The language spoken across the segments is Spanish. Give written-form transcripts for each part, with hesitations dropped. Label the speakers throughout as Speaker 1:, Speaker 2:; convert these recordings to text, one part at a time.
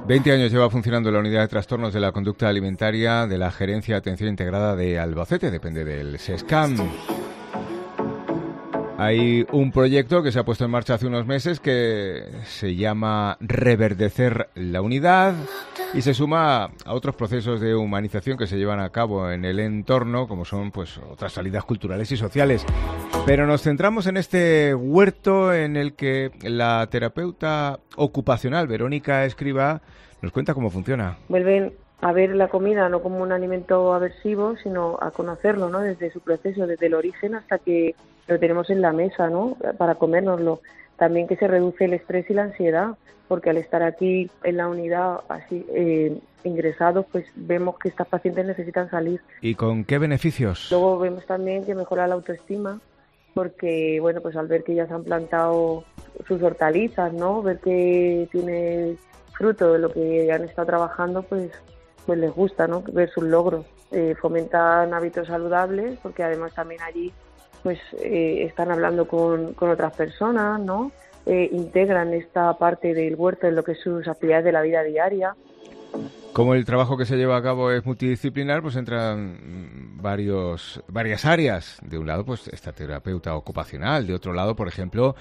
Speaker 1: 20 años lleva funcionando la unidad de trastornos de la conducta alimentaria de la Gerencia de Atención Integrada de Albacete, depende del SESCAM. Hay un proyecto que se ha puesto en marcha hace unos meses que se llama Reverdecer la Unidad y se suma a otros procesos de humanización que se llevan a cabo en el entorno, como son pues otras salidas culturales y sociales. Pero nos centramos en este huerto en el que la terapeuta ocupacional Verónica Escribá nos cuenta cómo funciona.
Speaker 2: Vuelven a ver la comida no como un alimento aversivo, sino a conocerlo, ¿no? Desde su proceso, desde el origen hasta que lo tenemos en la mesa, ¿no? Para comérnoslo. También que se reduce el estrés y la ansiedad, porque al estar aquí en la unidad así ingresados, pues vemos que estas pacientes necesitan salir.
Speaker 1: ¿Y con qué beneficios?
Speaker 2: Luego vemos también que mejora la autoestima, porque bueno, pues al ver que ya se han plantado sus hortalizas, ¿no? Ver que tiene fruto de lo que han estado trabajando, pues les gusta, ¿no? Ver sus logros. Fomentan hábitos saludables, porque además también allí pues están hablando con otras personas, ¿no? Integran esta parte del huerto en lo que es sus actividades de la vida diaria.
Speaker 1: Como el trabajo que se lleva a cabo es multidisciplinar, pues entran varias áreas. De un lado, pues esta terapeuta ocupacional. De otro lado, por ejemplo,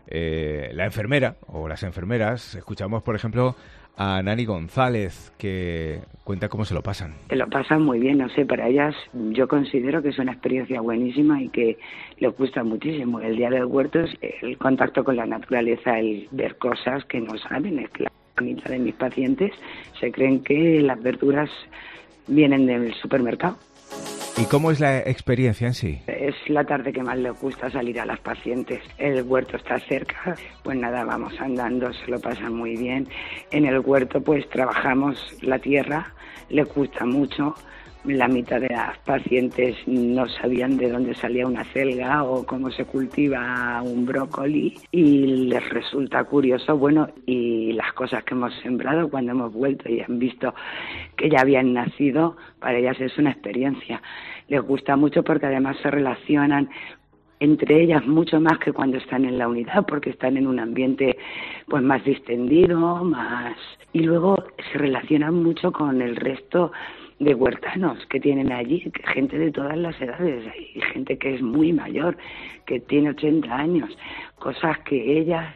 Speaker 1: la enfermera o las enfermeras. Escuchamos, por ejemplo, a Nani González, que cuenta cómo se lo pasan.
Speaker 3: Se lo pasan muy bien, no sé, para ellas yo considero que es una experiencia buenísima y que les gusta muchísimo. El día del huerto es el contacto con la naturaleza, el ver cosas que no saben. Es que la mitad de mis pacientes se creen que las verduras vienen del supermercado.
Speaker 1: ¿Y cómo es la experiencia en sí?
Speaker 3: Es la tarde que más les gusta salir a las pacientes. El huerto está cerca, pues nada, vamos andando, se lo pasan muy bien. En el huerto pues trabajamos la tierra, les gusta mucho. La mitad de las pacientes no sabían de dónde salía una acelga o cómo se cultiva un brócoli y les resulta curioso, bueno, y las cosas que hemos sembrado cuando hemos vuelto y han visto que ya habían nacido, para ellas es una experiencia. Les gusta mucho porque además se relacionan entre ellas mucho más que cuando están en la unidad, porque están en un ambiente pues más distendido, más, y luego se relacionan mucho con el resto de huertanos que tienen allí, gente de todas las edades, y gente que es muy mayor, que tiene 80 años, cosas que ellas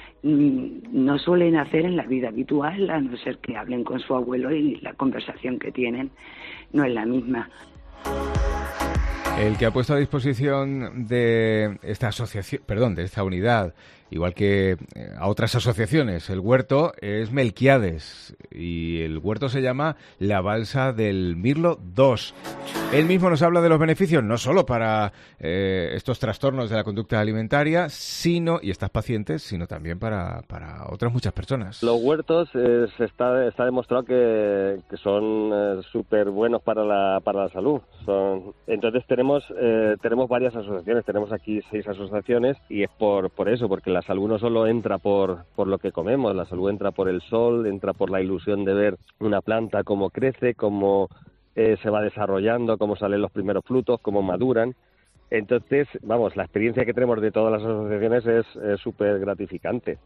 Speaker 3: no suelen hacer en la vida habitual, a no ser que hablen con su abuelo y la conversación que tienen no es la misma.
Speaker 1: El que ha puesto a disposición de esta asociación, de esta unidad, igual que a otras asociaciones, el huerto es Melquiades y el huerto se llama La Balsa del Mirlo 2. Él mismo nos habla de los beneficios, no solo para estos trastornos de la conducta alimentaria, y estas pacientes, sino también para otras muchas personas.
Speaker 4: Los huertos está demostrado que son súper buenos para la salud. Entonces tenemos varias asociaciones, tenemos aquí 6 asociaciones y es por eso, porque la salud no solo entra por lo que comemos, la salud entra por el sol, entra por la ilusión de ver una planta cómo crece, cómo se va desarrollando, cómo salen los primeros frutos, cómo maduran. Entonces, la experiencia que tenemos de todas las asociaciones es súper gratificante.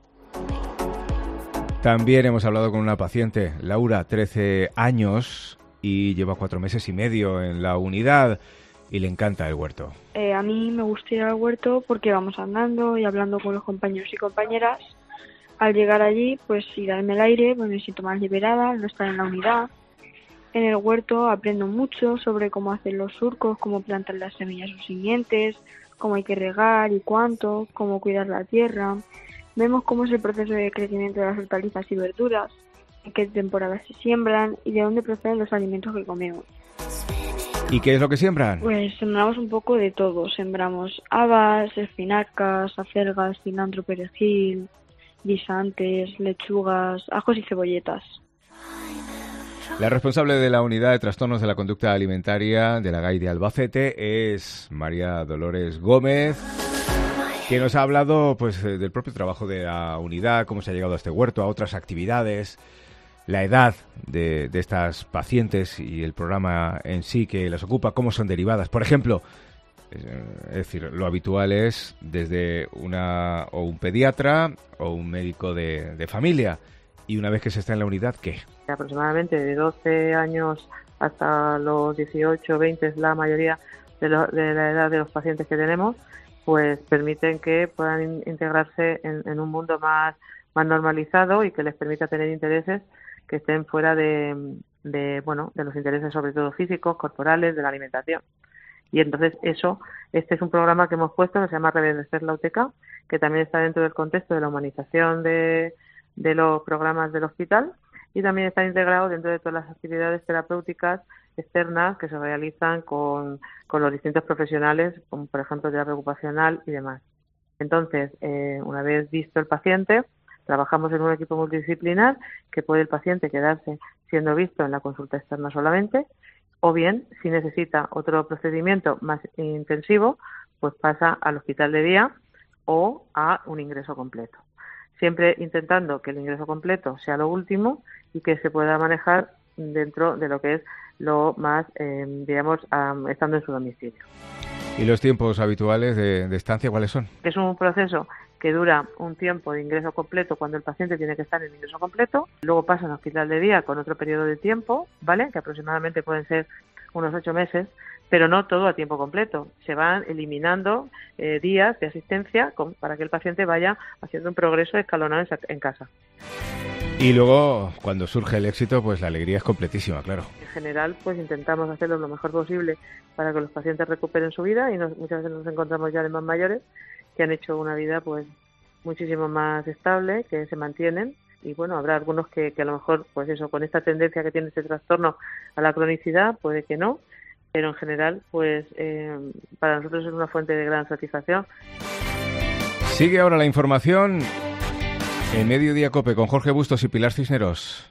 Speaker 1: También hemos hablado con una paciente, Laura, 13 años, y lleva 4 meses y medio en la unidad y le encanta el huerto.
Speaker 5: A mí me gusta ir al huerto porque vamos andando y hablando con los compañeros y compañeras. Al llegar allí, pues y darme el aire, pues me siento más liberada, no estar en la unidad. En el huerto aprendo mucho sobre cómo hacer los surcos, cómo plantar las semillas o simientes, cómo hay que regar y cuánto, cómo cuidar la tierra. Vemos cómo es el proceso de crecimiento de las hortalizas y verduras, en qué temporadas se siembran y de dónde proceden los alimentos que comemos.
Speaker 1: ¿Y qué es lo que siembran?
Speaker 5: Pues sembramos un poco de todo. Sembramos habas, espinacas, acelgas, cilantro, perejil, guisantes, lechugas, ajos y cebolletas.
Speaker 1: La responsable de la unidad de trastornos de la conducta alimentaria de la GAI de Albacete es María Dolores Gómez, que nos ha hablado pues del propio trabajo de la unidad, cómo se ha llegado a este huerto, a otras actividades, la edad de estas pacientes y el programa en sí que las ocupa, cómo son derivadas. Por ejemplo, es decir, lo habitual es desde un pediatra o un médico de familia. Y una vez que se está en la unidad, ¿qué?
Speaker 2: Aproximadamente de 12 años hasta los 18, 20 es la mayoría de la edad de los pacientes que tenemos, pues permiten que puedan integrarse en un mundo más normalizado y que les permita tener intereses que estén fuera de los intereses sobre todo físicos, corporales, de la alimentación. Y entonces este es un programa que hemos puesto que se llama Reverdecer la UTK, que también está dentro del contexto de la humanización de los programas del hospital y también está integrado dentro de todas las actividades terapéuticas externas que se realizan con los distintos profesionales, como por ejemplo terapia ocupacional y demás. Entonces, una vez visto el paciente, trabajamos en un equipo multidisciplinar que puede el paciente quedarse siendo visto en la consulta externa solamente, o bien, si necesita otro procedimiento más intensivo, pues pasa al hospital de día o a un ingreso completo. Siempre intentando que el ingreso completo sea lo último y que se pueda manejar dentro de lo que es lo más, estando en su domicilio.
Speaker 1: ¿Y los tiempos habituales de estancia cuáles son?
Speaker 2: Es un proceso que dura un tiempo de ingreso completo cuando el paciente tiene que estar en ingreso completo, luego pasa al hospital de día con otro periodo de tiempo, ¿vale? Que aproximadamente pueden ser unos 8 meses, pero no todo a tiempo completo. Se van eliminando días de asistencia para que el paciente vaya haciendo un progreso escalonado en casa.
Speaker 1: Y luego, cuando surge el éxito, pues la alegría es completísima, claro.
Speaker 2: En general, pues intentamos hacerlo lo mejor posible para que los pacientes recuperen su vida y muchas veces nos encontramos ya de más mayores que han hecho una vida pues muchísimo más estable, que se mantienen. Y bueno, habrá algunos que a lo mejor, pues eso, con esta tendencia que tiene este trastorno a la cronicidad, puede que no, pero en general, pues para nosotros es una fuente de gran satisfacción.
Speaker 1: Sigue ahora la información en Mediodía COPE con Jorge Bustos y Pilar Cisneros.